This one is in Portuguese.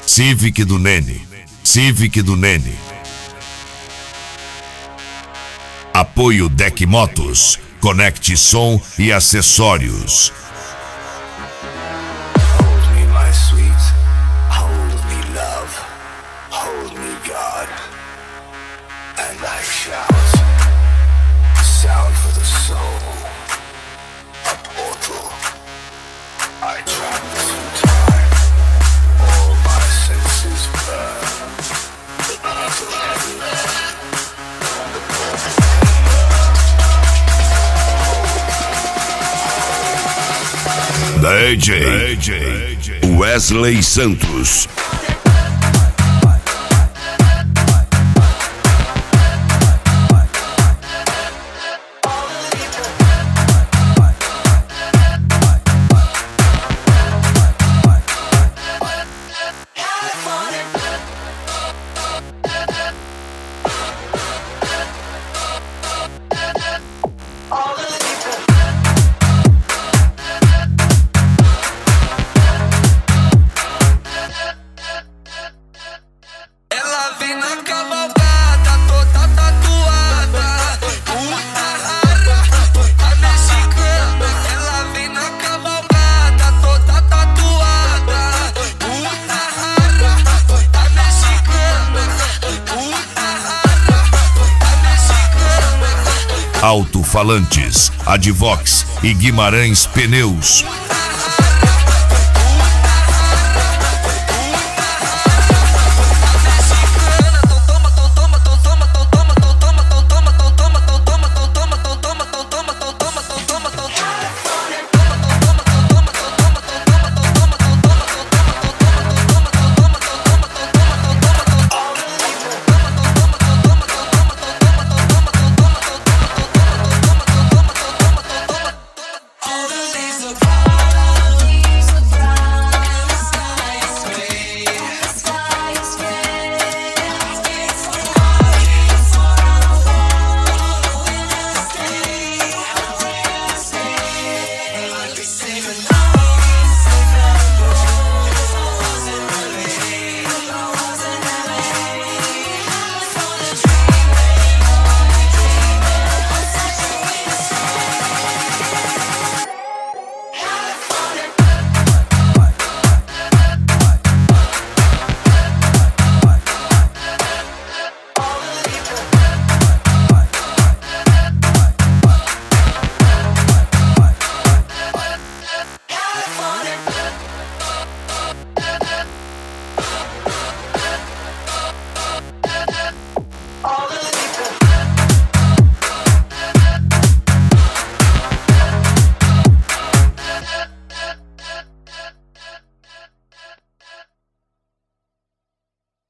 Civic do Nene. Civic do Nene. Apoio Deck Motos. Conecte som e acessórios. Hold me, my sweet. Hold me, love. Hold me, God. And I shout. Sound for the soul. A portal. I travel through time. All my senses burn. The battle everywhere. The portal. DJ Wesley Santos. Alto-falantes, Advox e Guimarães Pneus.